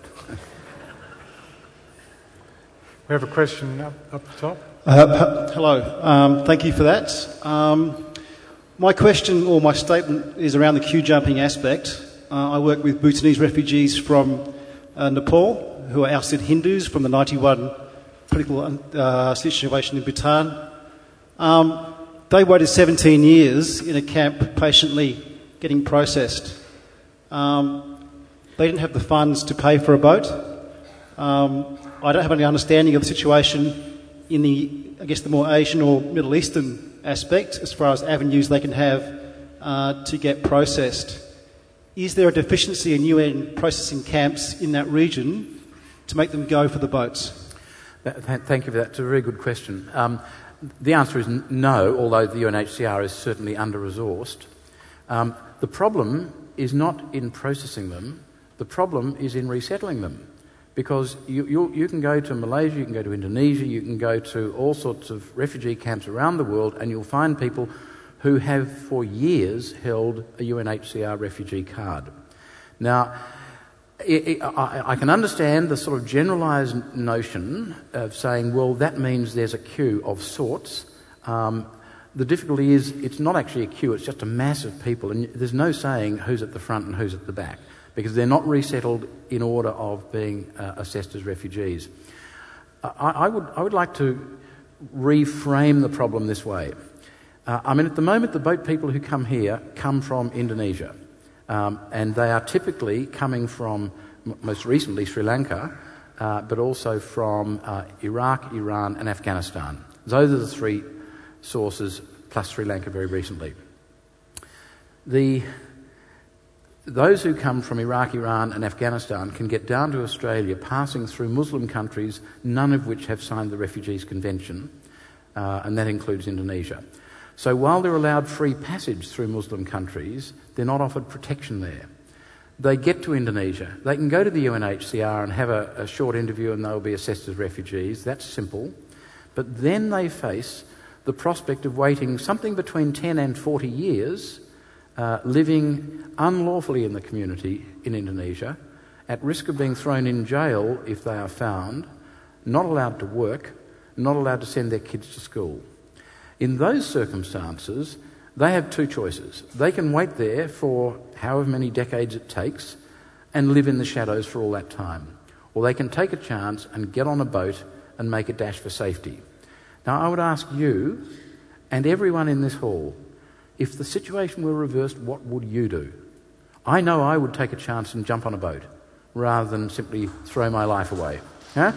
We have a question up the top. Hello. Thank you for that. My question or my statement is around the queue jumping aspect. I work with Bhutanese refugees from Nepal who are ousted Hindus from the 91 political situation in Bhutan. They waited 17 years in a camp patiently getting processed. They didn't have the funds to pay for a boat. I don't have any understanding of the situation in the more Asian or Middle Eastern aspect as far as avenues they can have to get processed. Is there a deficiency in UN processing camps in that region to make them go for the boats? Thank you for that. It's a very good question. The answer is no, although the UNHCR is certainly under-resourced. The problem is not in processing them. The problem is in resettling them. Because you can go to Malaysia, you can go to Indonesia, you can go to all sorts of refugee camps around the world, and you'll find people who have for years held a UNHCR refugee card. Now, I can understand the sort of generalised notion of saying, well, that means there's a queue of sorts. The difficulty is it's not actually a queue, it's just a mass of people, and there's no saying who's at the front and who's at the back, because they're not resettled in order of being assessed as refugees. I would like to reframe the problem this way. At the moment, the boat people who come here come from Indonesia, and they are typically coming from, most recently, Sri Lanka, but also from Iraq, Iran and Afghanistan. Those are the 3 sources, plus Sri Lanka very recently. Those who come from Iraq, Iran and Afghanistan can get down to Australia passing through Muslim countries, none of which have signed the Refugees Convention, and that includes Indonesia. So while they're allowed free passage through Muslim countries, they're not offered protection there. They get to Indonesia. They can go to the UNHCR and have a short interview and they'll be assessed as refugees. That's simple. But then they face the prospect of waiting something between 10 and 40 years living unlawfully in the community in Indonesia, at risk of being thrown in jail if they are found, not allowed to work, not allowed to send their kids to school. In those circumstances, they have 2 choices. They can wait there for however many decades it takes and live in the shadows for all that time. Or they can take a chance and get on a boat and make a dash for safety. Now, I would ask you and everyone in this hall, if the situation were reversed, what would you do? I know I would take a chance and jump on a boat rather than simply throw my life away. Huh?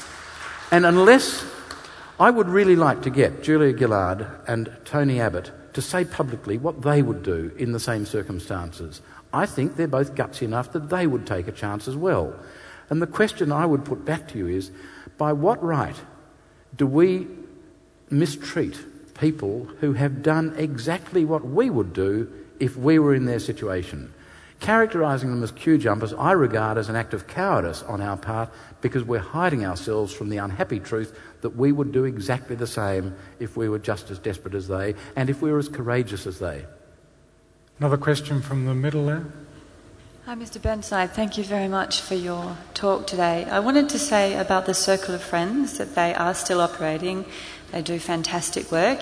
And unless I would really like to get Julia Gillard and Tony Abbott to say publicly what they would do in the same circumstances. I think they're both gutsy enough that they would take a chance as well. And the question I would put back to you is, by what right do we mistreat people who have done exactly what we would do if we were in their situation? Characterising them as queue jumpers, I regard as an act of cowardice on our part, because we're hiding ourselves from the unhappy truth that we would do exactly the same if we were just as desperate as they, and if we were as courageous as they. Another question from the middle there. Hi, Mr. Burnside. Thank you very much for your talk today. I wanted to say about the Circle of Friends that they are still operating. They do fantastic work,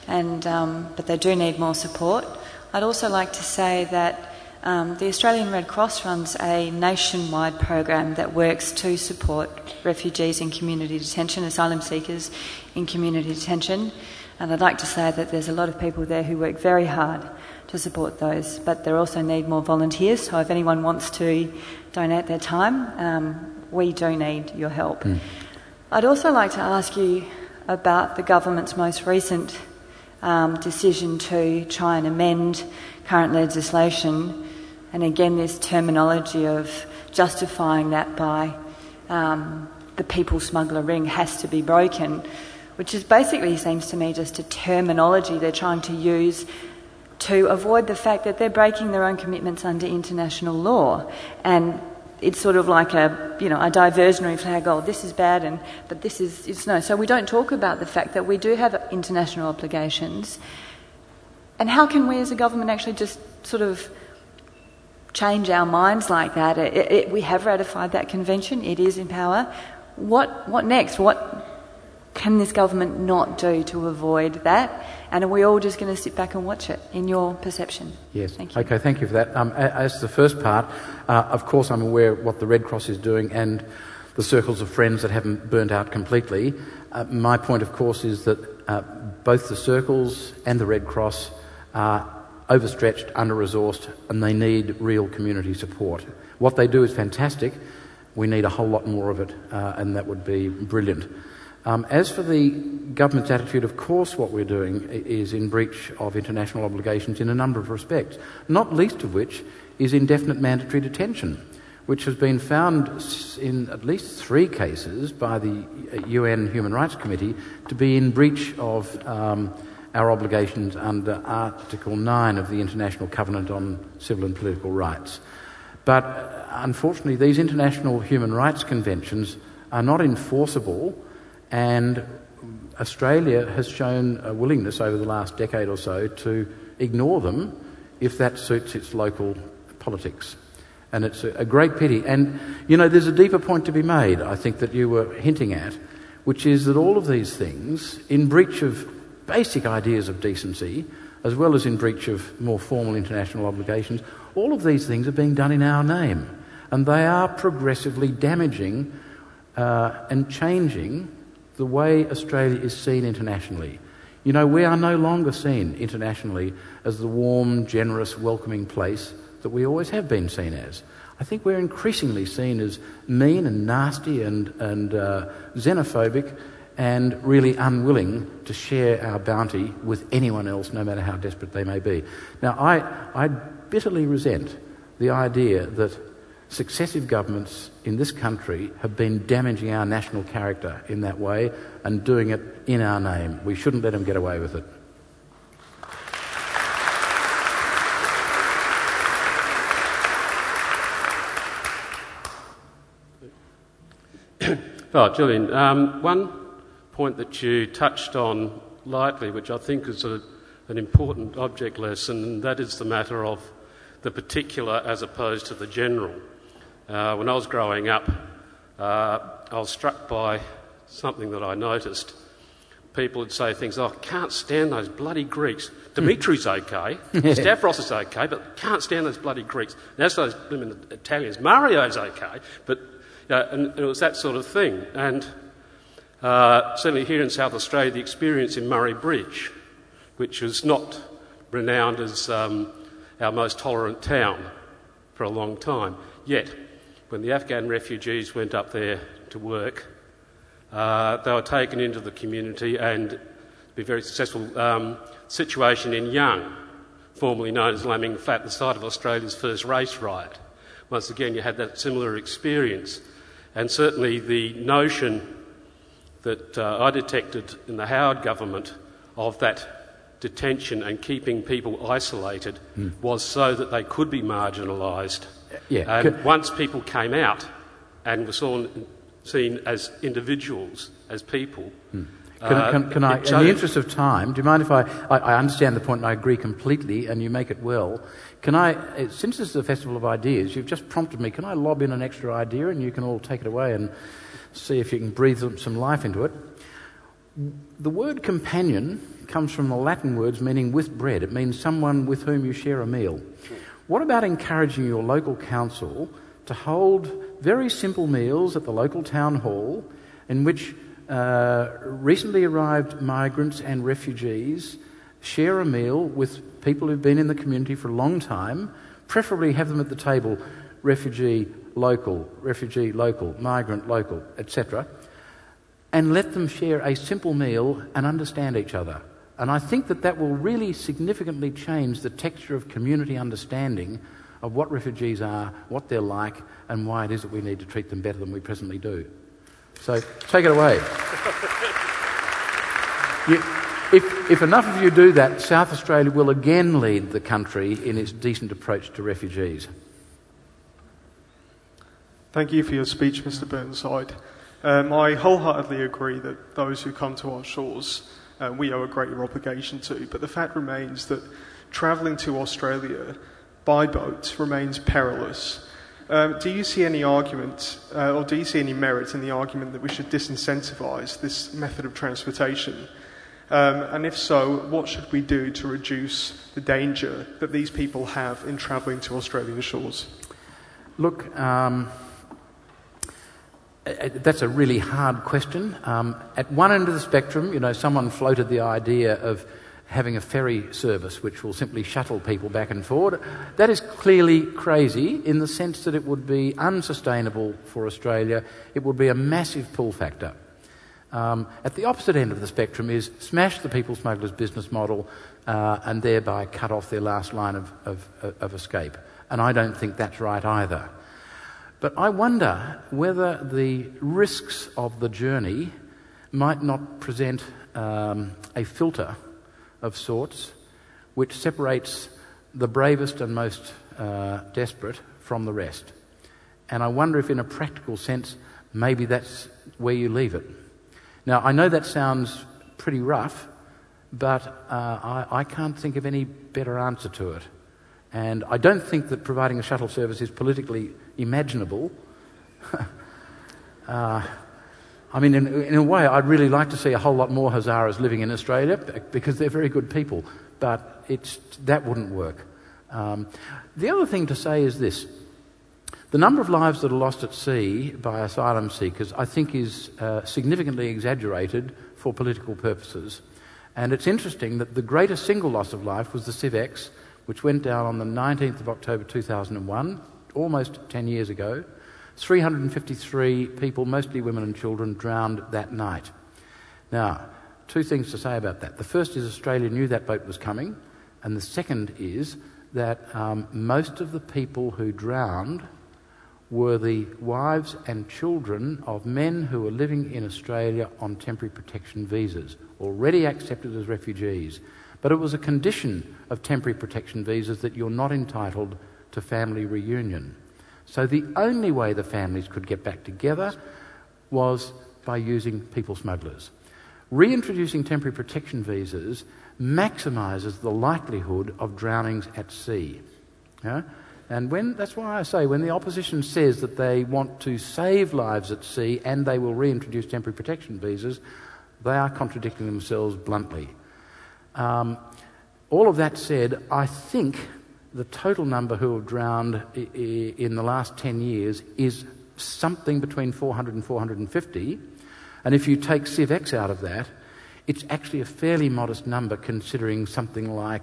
but they do need more support. I'd also like to say that the Australian Red Cross runs a nationwide program that works to support refugees in community detention, asylum seekers in community detention. And I'd like to say that there's a lot of people there who work very hard to support those, but they also need more volunteers. So if anyone wants to donate their time, we do need your help. I'd also like to ask you about the government's most recent decision to try and amend current legislation, and again this terminology of justifying that by the people smuggler ring has to be broken, which is basically, seems to me, just a terminology they're trying to use to avoid the fact that they're breaking their own commitments under international law. And it's sort of like a diversionary flag, oh, this is bad, but this is no. So we don't talk about the fact that we do have international obligations. And how can we as a government actually just sort of change our minds like that? We have ratified that convention. It is in power. What next? What can this government not do to avoid that? And are we all just going to sit back and watch it, in your perception? Yes. Thank you. Okay, thank you for that. As the first part, of course I'm aware of what the Red Cross is doing and the circles of friends that haven't burnt out completely. My point, of course, is that both the circles and the Red Cross are overstretched, under-resourced, and they need real community support. What they do is fantastic. We need a whole lot more of it, and that would be brilliant. As for the government's attitude, of course what we're doing is in breach of international obligations in a number of respects, not least of which is indefinite mandatory detention, which has been found in at least 3 cases by the UN Human Rights Committee to be in breach of our obligations under Article 9 of the International Covenant on Civil and Political Rights. But unfortunately, these international human rights conventions are not enforceable, and Australia has shown a willingness over the last decade or so to ignore them if that suits its local politics. And it's a great pity. And, there's a deeper point to be made, I think, that you were hinting at, which is that all of these things, in breach of basic ideas of decency, as well as in breach of more formal international obligations, all of these things are being done in our name. And they are progressively damaging and changing the way Australia is seen internationally. We are no longer seen internationally as the warm, generous, welcoming place that we always have been seen as. I think we're increasingly seen as mean and nasty and xenophobic and really unwilling to share our bounty with anyone else, no matter how desperate they may be. Now, I bitterly resent the idea that successive governments in this country have been damaging our national character in that way and doing it in our name. We shouldn't let them get away with it. Gillian, one point that you touched on lightly, which I think is an important object lesson, and that is the matter of the particular as opposed to the general. When I was growing up, I was struck by something that I noticed. People would say things like, I can't stand those bloody Greeks. Dimitri's okay, Stavros is okay, but can't stand those bloody Greeks. And as those Italians, Mario's okay, but and it was that sort of thing. And certainly here in South Australia, the experience in Murray Bridge, which was not renowned as our most tolerant town for a long time, yet when the Afghan refugees went up there to work, they were taken into the community and be very successful situation in Young, formerly known as Laming Flat, the site of Australia's first race riot. Once again, you had that similar experience. And certainly the notion that I detected in the Howard government of that detention and keeping people isolated was so that they could be marginalised. And once people came out and were seen as individuals, as people... Can I, in the interest of time, do you mind if I understand the point and I agree completely and you make it well, can I, since this is a festival of ideas, you've just prompted me, can I lob in an extra idea and you can all take it away and see if you can breathe some life into it? The word companion comes from the Latin words meaning with bread. It means someone with whom you share a meal. What about encouraging your local council to hold very simple meals at the local town hall in which recently arrived migrants and refugees share a meal with people who've been in the community for a long time, preferably have them at the table, refugee, local, migrant, local, etc., and let them share a simple meal and understand each other. And I think that will really significantly change the texture of community understanding of what refugees are, what they're like, and why it is that we need to treat them better than we presently do. So take it away. If enough of you do that, South Australia will again lead the country in its decent approach to refugees. Thank you for your speech, Mr. Burnside. I wholeheartedly agree that those who come to our shores we owe a greater obligation to, but the fact remains that travelling to Australia by boat remains perilous. Do you see any argument, or do you see any merit in the argument that we should disincentivise this method of transportation? And if so, what should we do to reduce the danger that these people have in travelling to Australian shores? Look, that's a really hard question. At one end of the spectrum, someone floated the idea of having a ferry service which will simply shuttle people back and forward. That is clearly crazy in the sense that it would be unsustainable for Australia. It would be a massive pull factor. At the opposite end of the spectrum is smash the people smugglers' business model and thereby cut off their last line of escape. And I don't think that's right either. But I wonder whether the risks of the journey might not present a filter of sorts which separates the bravest and most desperate from the rest. And I wonder if in a practical sense maybe that's where you leave it. Now, I know that sounds pretty rough, but I can't think of any better answer to it. And I don't think that providing a shuttle service is politically imaginable. I mean, in a way, I'd really like to see a whole lot more Hazaras living in Australia because they're very good people, but that wouldn't work. The other thing to say is this. The number of lives that are lost at sea by asylum seekers, I think, is significantly exaggerated for political purposes. And it's interesting that the greatest single loss of life was the Civex, which went down on the 19th of October 2001, almost 10 years ago. 353 people, mostly women and children, drowned that night. Now, two things to say about that. The first is Australia knew that boat was coming, and the second is that most of the people who drowned were the wives and children of men who were living in Australia on temporary protection visas, already accepted as refugees. But it was a condition of temporary protection visas that you're not entitled to family reunion. So the only way the families could get back together was by using people smugglers. Reintroducing temporary protection visas maximises the likelihood of drownings at sea. Yeah? And that's why I say when the opposition says that they want to save lives at sea and they will reintroduce temporary protection visas, they are contradicting themselves bluntly. All of that said, I think the total number who have drowned in the last 10 years is something between 400 and 450. And if you take Civex out of that, it's actually a fairly modest number considering something like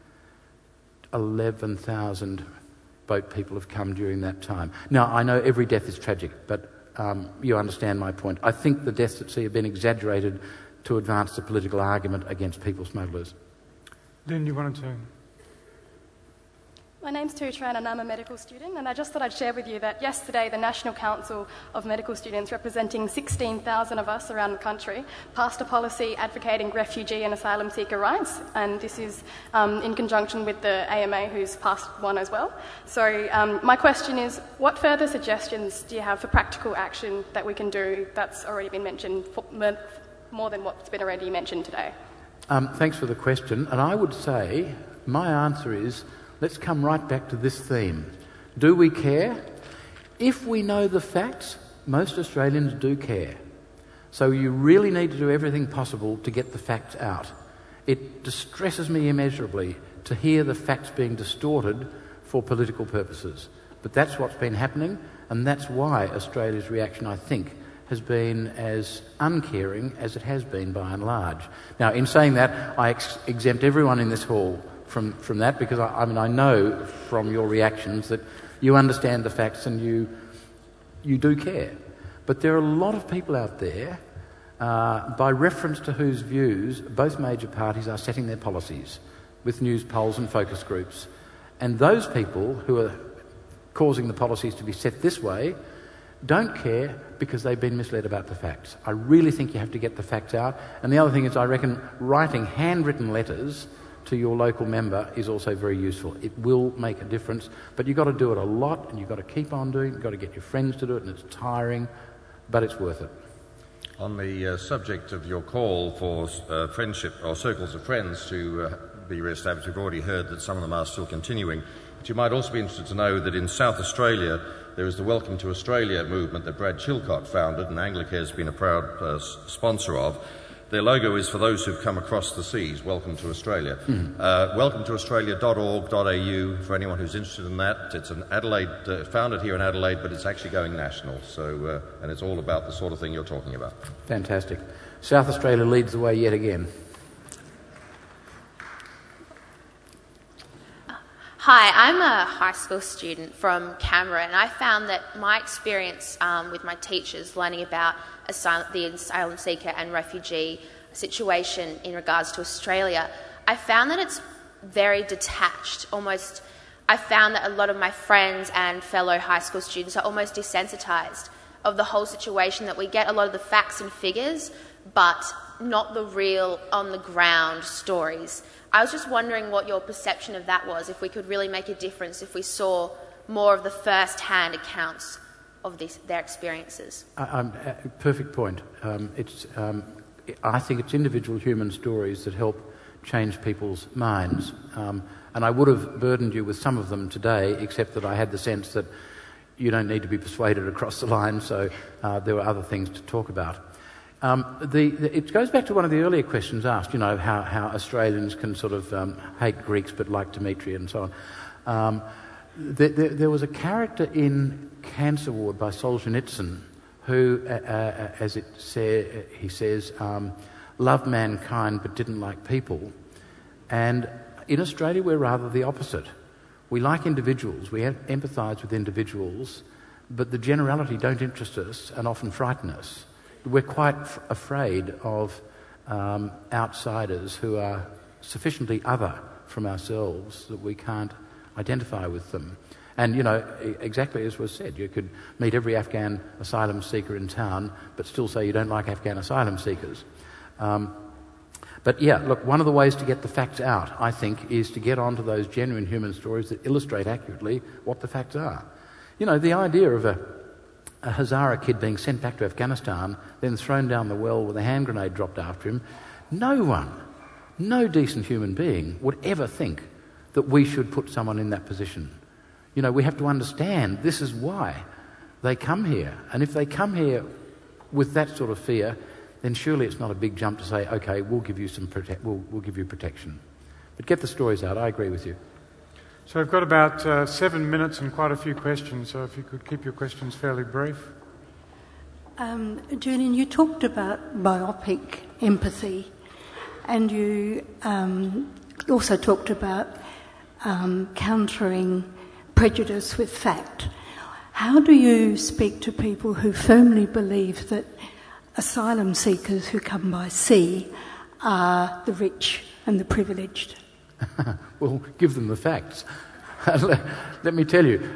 11,000 boat people have come during that time. Now, I know every death is tragic, but you understand my point. I think the deaths at sea have been exaggerated to advance the political argument against people smugglers. Lynn, you wanted to... My name's Tu Tran and I'm a medical student, and I just thought I'd share with you that yesterday the National Council of Medical Students, representing 16,000 of us around the country, passed a policy advocating refugee and asylum seeker rights, and this is in conjunction with the AMA, who's passed one as well. So my question is, what further suggestions do you have for practical action that we can do that's already been mentioned, more than what's been already mentioned today? Thanks for the question, and I would say my answer is, let's come right back to this theme. Do we care? If we know the facts, most Australians do care. So you really need to do everything possible to get the facts out. It distresses me immeasurably to hear the facts being distorted for political purposes. But that's what's been happening, and that's why Australia's reaction, I think, has been as uncaring as it has been by and large. Now, in saying that, I exempt everyone in this hall from that, because I know from your reactions that you understand the facts and you do care. But there are a lot of people out there, by reference to whose views both major parties are setting their policies with news polls and focus groups. And those people who are causing the policies to be set this way don't care because they've been misled about the facts. I really think you have to get the facts out. And the other thing is, I reckon writing handwritten letters to your local member is also very useful. It will make a difference, but you've got to do it a lot, and you've got to keep on doing it. You've got to get your friends to do it, and it's tiring, but it's worth it. On the subject of your call for friendship or circles of friends to be re-established, we've already heard that some of them are still continuing. But you might also be interested to know that in South Australia there is the Welcome to Australia movement that Brad Chilcott founded, and Anglicare has been a proud sponsor of. Their logo is for those who've come across the seas, Welcome to Australia. Welcometoaustralia.org.au for anyone who's interested in that. It's an Adelaide, founded here in Adelaide, but it's actually going national. So, and it's all about the sort of thing you're talking about. Fantastic. South Australia leads the way yet again. Hi, I'm a high school student from Canberra, and I found that my experience with my teachers learning about the asylum seeker and refugee situation in regards to Australia, I found that it's very detached. Almost, I found that a lot of my friends and fellow high school students are almost desensitised of the whole situation, that we get a lot of the facts and figures, but not the real on-the-ground stories. I was just wondering what your perception of that was, if we could really make a difference if we saw more of the first-hand accounts of their experiences. Perfect point. I think it's individual human stories that help change people's minds. And I would have burdened you with some of them today, except that I had the sense that you don't need to be persuaded across the line, so there were other things to talk about. It goes back to one of the earlier questions asked, you know, how Australians can sort of hate Greeks but like Dimitri and so on. There was a character in Cancer Ward by Solzhenitsyn who, as he says, loved mankind but didn't like people. And in Australia we're rather the opposite. We like individuals, we empathise with individuals, but the generality don't interest us and often frighten us. We're quite afraid of outsiders who are sufficiently other from ourselves that we can't identify with them. And, you know, exactly as was said, you could meet every Afghan asylum seeker in town but still say you don't like Afghan asylum seekers. But yeah, look, one of the ways to get the facts out, I think, is to get onto those genuine human stories that illustrate accurately what the facts are. You know, the idea of a Hazara kid being sent back to Afghanistan, then thrown down the well with a hand grenade dropped after him, no decent human being would ever think that we should put someone in that position. You know, we have to understand this is why they come here. And if they come here with that sort of fear, then surely it's not a big jump to say, OK, we'll give you we'll give you protection. But get the stories out. I agree with you. So we've got about 7 minutes and quite a few questions, so if you could keep your questions fairly brief. Julian, you talked about biopic empathy, and you also talked about countering prejudice with fact. How do you speak to people who firmly believe that asylum seekers who come by sea are the rich and the privileged? Well, give them the facts. Let me tell you,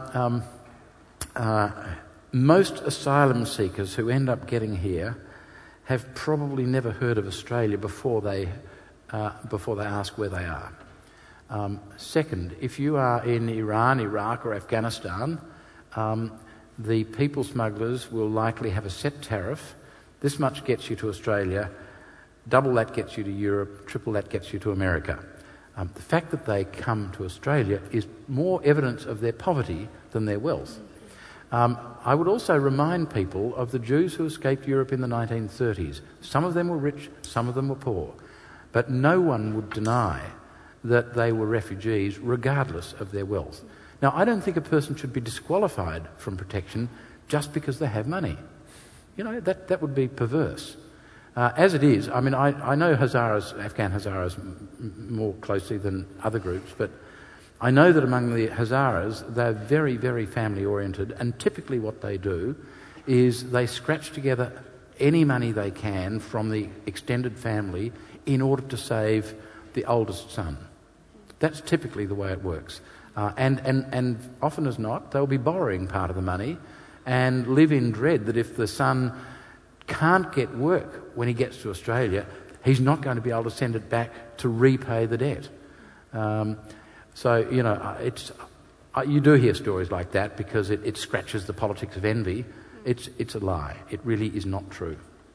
most asylum seekers who end up getting here have probably never heard of Australia before they ask where they are. Second, if you are in Iran, Iraq or Afghanistan, the people smugglers will likely have a set tariff. This much gets you to Australia, double that gets you to Europe, triple that gets you to America. The fact that they come to Australia is more evidence of their poverty than their wealth. I would also remind people of the Jews who escaped Europe in the 1930s. Some of them were rich, some of them were poor. But no one would deny that they were refugees regardless of their wealth. Now, I don't think a person should be disqualified from protection just because they have money. You know, that would be perverse. As it is, I mean, I know Afghan Hazaras more closely than other groups, but I know that among the Hazaras, they're very, very family-oriented, and typically what they do is they scratch together any money they can from the extended family in order to save the oldest son. That's typically the way it works. And often as not, they'll be borrowing part of the money, and live in dread that if the son can't get work when he gets to Australia, he's not going to be able to send it back to repay the debt. You do hear stories like that because it scratches the politics of envy. It's a lie. It really is not true.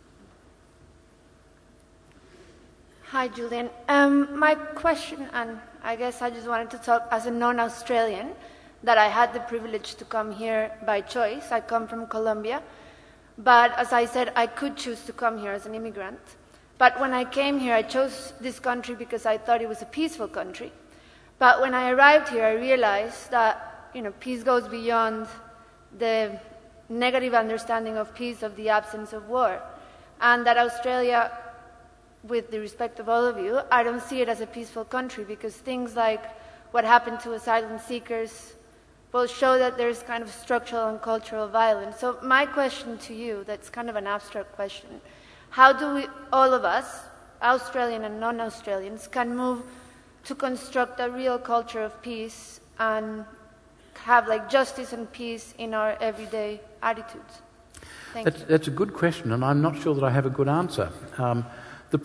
Hi, Julian. My question, and I guess I just wanted to talk as a non-Australian, that I had the privilege to come here by choice. I come from Colombia. But as I said, I could choose to come here as an immigrant. But when I came here, I chose this country because I thought it was a peaceful country. But when I arrived here, I realized that, peace goes beyond the negative understanding of peace, of the absence of war. And that Australia, with the respect of all of you, I don't see it as a peaceful country because things like what happened to asylum seekers will show that there's kind of structural and cultural violence. So my question to you, that's kind of an abstract question, how do we, all of us, Australian and non-Australians, can move to construct a real culture of peace and have justice and peace in our everyday attitudes? That's a good question, and I'm not sure that I have a good answer. The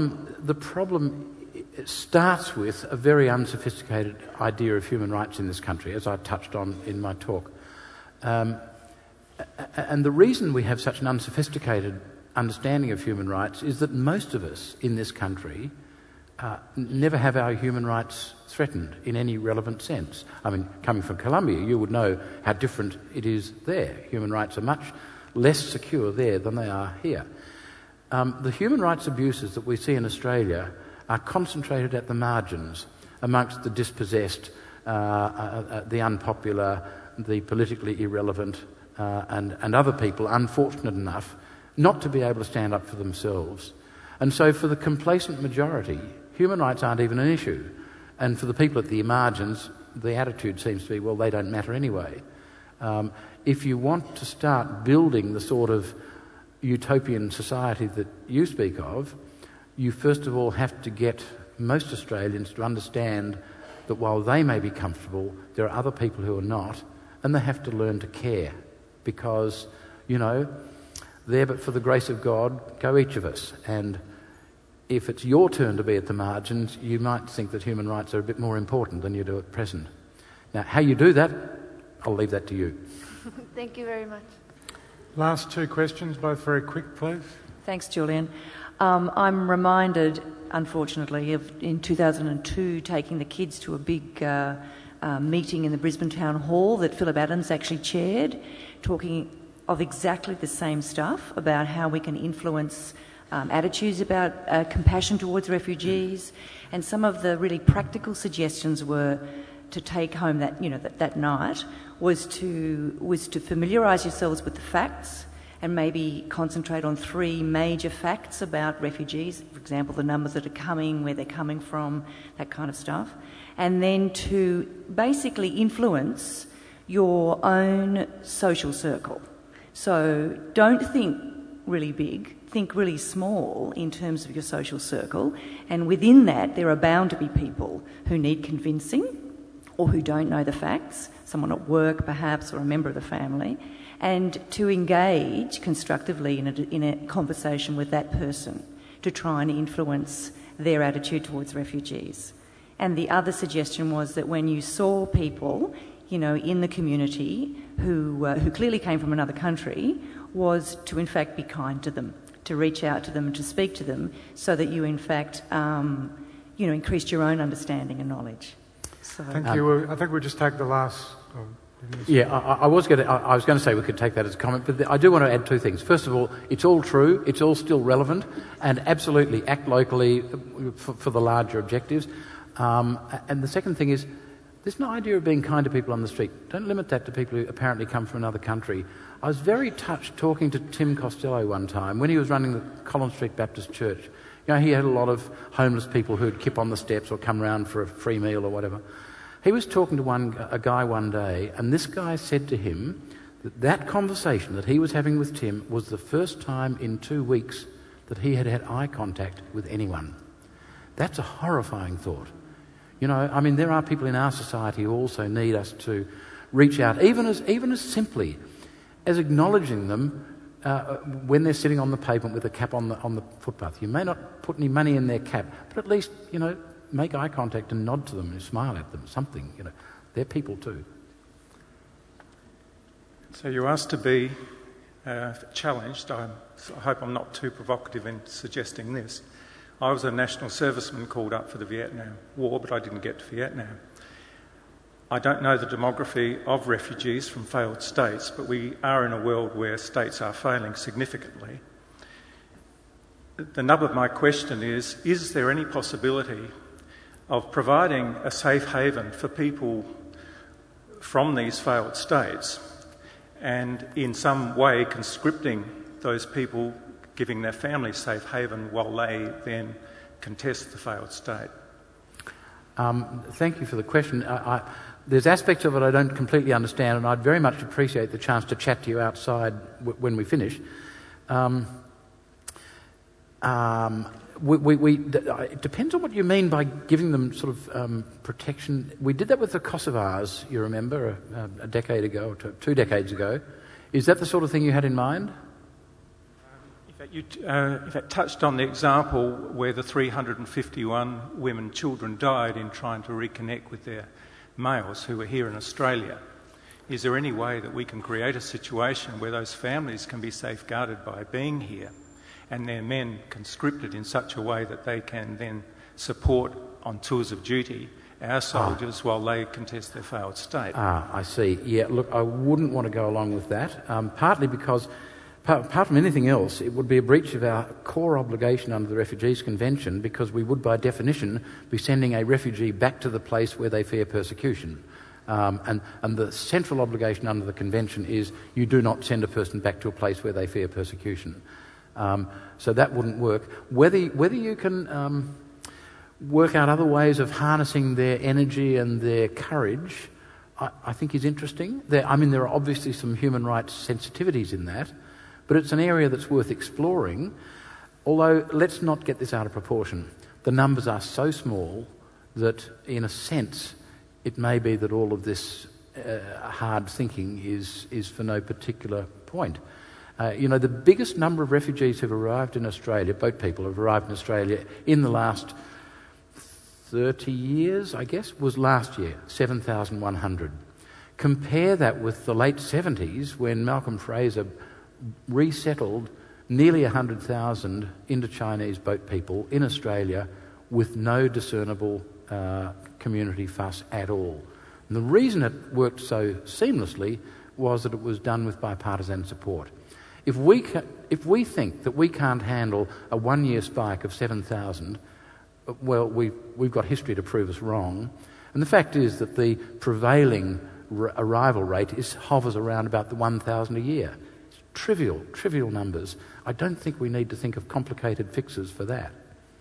problem starts with a very unsophisticated idea of human rights in this country, as I touched on in my talk. And the reason we have such an unsophisticated understanding of human rights is that most of us in this country never have our human rights threatened in any relevant sense. I mean, coming from Colombia, you would know how different it is there. Human rights are much less secure there than they are here. The human rights abuses that we see in Australia are concentrated at the margins amongst the dispossessed, the unpopular, the politically irrelevant, and other people unfortunate enough not to be able to stand up for themselves. And so for the complacent majority, human rights aren't even an issue. And for the people at the margins, the attitude seems to be, well, they don't matter anyway. If you want to start building the sort of utopian society that you speak of, you first of all have to get most Australians to understand that while they may be comfortable, there are other people who are not, and they have to learn to care because, there but for the grace of God go each of us. And if it's your turn to be at the margins, you might think that human rights are a bit more important than you do at present. Now, how you do that, I'll leave that to you. Thank you very much. Last two questions, both very quick, please. Thanks, Julian. I'm reminded, unfortunately, of in 2002 taking the kids to a big meeting in the Brisbane Town Hall that Philip Adams actually chaired, talking of exactly the same stuff about how we can influence attitudes about compassion towards refugees, and some of the really practical suggestions were to take home that night was to familiarise yourselves with the facts and maybe concentrate on three major facts about refugees, for example, the numbers that are coming, where they're coming from, that kind of stuff, and then to basically influence your own social circle. So don't think really big, think really small in terms of your social circle, and within that there are bound to be people who need convincing or who don't know the facts, someone at work perhaps or a member of the family, and to engage constructively in a conversation with that person to try and influence their attitude towards refugees. And the other suggestion was that when you saw people, in the community who clearly came from another country, was to in fact be kind to them, to reach out to them and to speak to them so that you in fact, increased your own understanding and knowledge. So, Thank you. I think we'll just take the last... I was going to say we could take that as a comment, but I do want to add two things. First of all, it's all true, it's all still relevant, and absolutely act locally for the larger objectives. And the second thing is, there's no idea of being kind to people on the street. Don't limit that to people who apparently come from another country. I was very touched talking to Tim Costello one time when he was running the Collins Street Baptist Church. He had a lot of homeless people who'd kip on the steps or come round for a free meal or whatever. He was talking to a guy one day, and this guy said to him that conversation that he was having with Tim was the first time in 2 weeks that he had had eye contact with anyone. That's a horrifying thought. There are people in our society who also need us to reach out, even as simply as acknowledging them when they're sitting on the pavement with a cap on the footpath. You may not put any money in their cap, but at least, make eye contact and nod to them and smile at them, something, They're people too. So you asked to be challenged. I hope I'm not too provocative in suggesting this. I was a national serviceman called up for the Vietnam War, but I didn't get to Vietnam. I don't know the demography of refugees from failed states, but we are in a world where states are failing significantly. The nub of my question is there any possibility of providing a safe haven for people from these failed states and in some way conscripting those people, giving their families safe haven while they then contest the failed state? Thank you for the question. There's aspects of it I don't completely understand, and I'd very much appreciate the chance to chat to you outside when we finish. It depends on what you mean by giving them sort of protection. We did that with the Kosovars, you remember, a decade ago, or 2 decades ago. Is that the sort of thing you had in mind? In fact, touched on the example where the 351 women children died in trying to reconnect with their males who were here in Australia. Is there any way that we can create a situation where those families can be safeguarded by being here and their men conscripted in such a way that they can then support on tours of duty our soldiers while they contest their failed state? I see. Yeah, look, I wouldn't want to go along with that, partly because apart from anything else, it would be a breach of our core obligation under the Refugees Convention, because we would, by definition, be sending a refugee back to the place where they fear persecution. And the central obligation under the Convention is you do not send a person back to a place where they fear persecution. So that wouldn't work. Whether you can work out other ways of harnessing their energy and their courage, I think is interesting. There are obviously some human rights sensitivities in that, but it's an area that's worth exploring, although let's not get this out of proportion. The numbers are so small that, in a sense, it may be that all of this hard thinking is for no particular point. The biggest number of refugees who've arrived in Australia, boat people who've arrived in Australia in the last 30 years, I guess, was last year, 7,100. Compare that with the late 70s when Malcolm Fraser resettled nearly 100,000 Indochinese boat people in Australia with no discernible community fuss at all. And the reason it worked so seamlessly was that it was done with bipartisan support. If we think that we can't handle a one-year spike of 7,000, well, we've got history to prove us wrong. And the fact is that the prevailing arrival rate hovers around about the 1,000 a year. It's trivial numbers. I don't think we need to think of complicated fixes for that.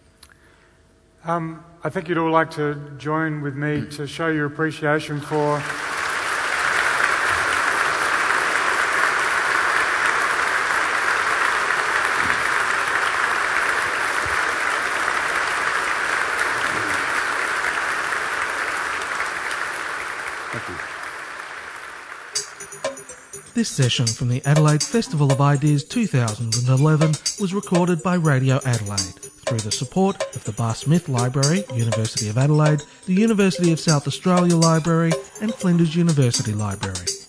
I think you'd all like to join with me to show your appreciation for This session from the Adelaide Festival of Ideas 2011 was recorded by Radio Adelaide through the support of the Bar Smith Library, University of Adelaide, the University of South Australia Library and Flinders University Library.